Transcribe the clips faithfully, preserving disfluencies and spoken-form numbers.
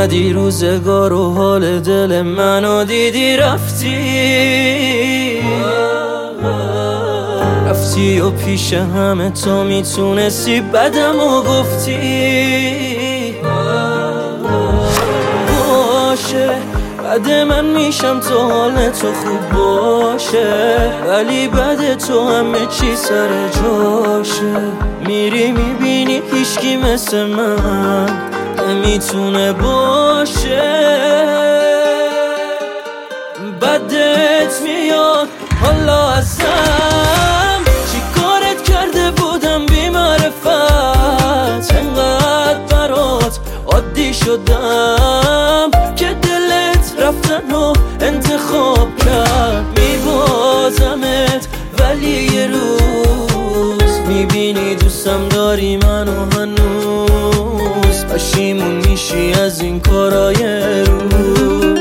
اومدی روزگار و حال دل منو دیدی رفتی رفتی و پیش همه تو میتونستی بدم و گفتی باشه بعد من میشم تو حال تو خوب باشه، ولی بعد تو همه چی سر جاشه. میری میبینی هیچکی مثل من نمیتونه باشه. بدت میاد حالا ازم چی کارت کرده بودم بی معرفت، انقدر برات عادی شدم که دلت رفتن و انتخاب کرد. میبازمت ولی یه روز میبینی دوستم داری منو هنوز، پشیمون میشی از این کارای روز.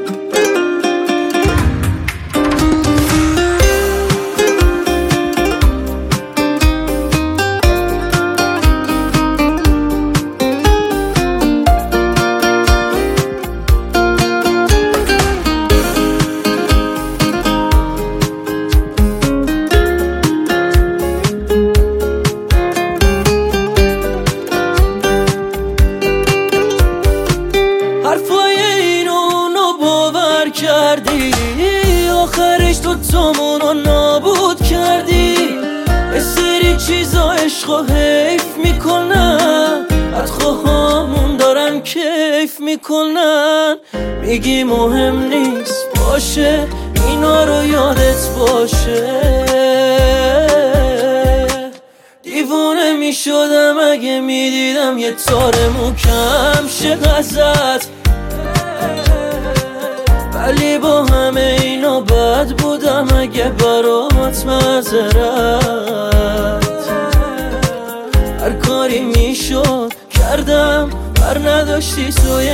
حرفای این اونو باور کردی، آخرش تو تامونو نابود کردی. یه سری چیزا عشقو حیف میکنن، بدخواهامون دارن کیف میکنن. میگی مهم نیست باشه، اینا رو یادت باشه. دیوونه میشدم اگه میدیدم یه تار موکم شه ازت، ولی با همه اینا بد بودم اگه برات معذرت. هر کاری میشد کردم بر نداشتی توی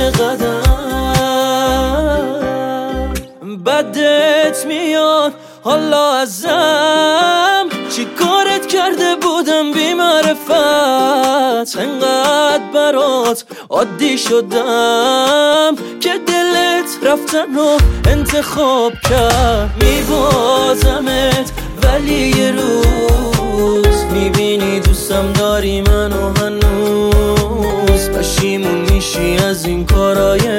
قدم. بدت میاد حالا ازم چی کارت کرده بودم بی معرفت، انقدر برات عادی شدم که دلت رفتن و انتخاب کرد. میبازمت ولی یه روز میبینی دوستم داری منو هنوز، پشیمون میشی از این کارای